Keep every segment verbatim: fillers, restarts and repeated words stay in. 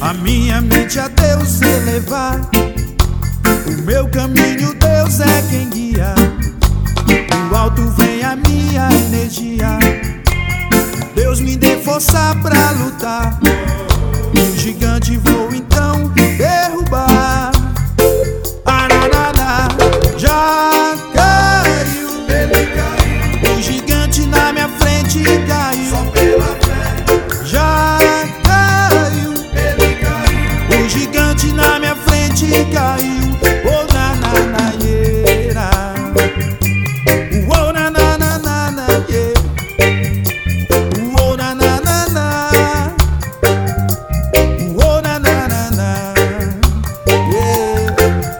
A minha mente a Deus elevar, o meu caminho Deus é quem guia. Do alto vem a minha energia, Deus me dê força pra lutar, e o gigante vou então derrubar. Ararara, já caiu, ele caiu. O gigante na minha frente caiu, só pela fé. Já caiu, ele caiu. O gigante na minha frente caiu. Oh, na na na yeira. Oh, na na na na na yeah. Oh, na na na na. Oh, na na na na yeah.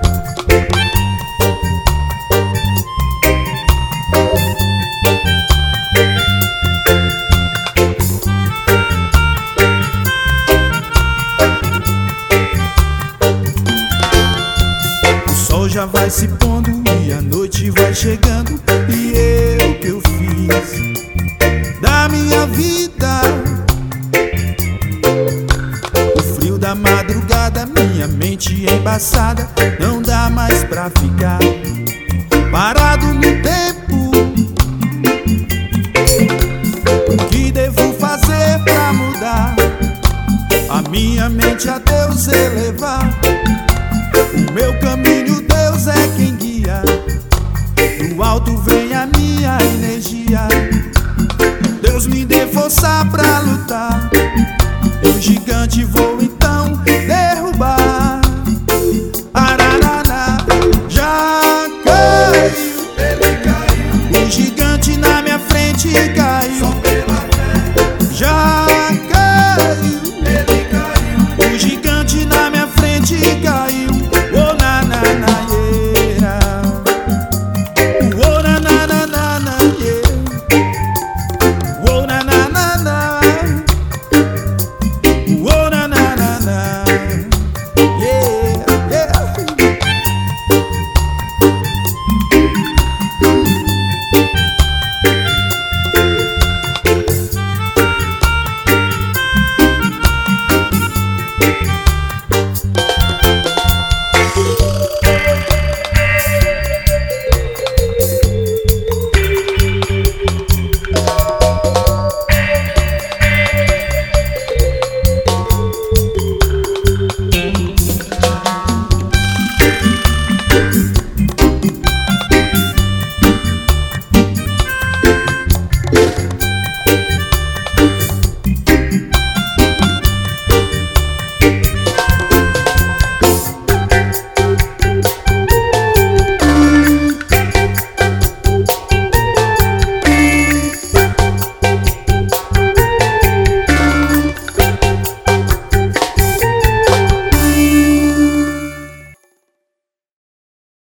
O sol já vai se pondo e a noite vai chegando, e eu que eu fiz da minha vida? O frio da madrugada, minha mente embaçada, não dá mais pra ficar parado no tempo. O que devo fazer pra mudar? A minha mente a Deus elevar, o meu caminho Deus é quem guia. Do alto vem a minha energia, Deus me dê força pra lutar, e o gigante vou então derrubar. Ararara, já caiu, ele caiu. O gigante na minha frente caiu.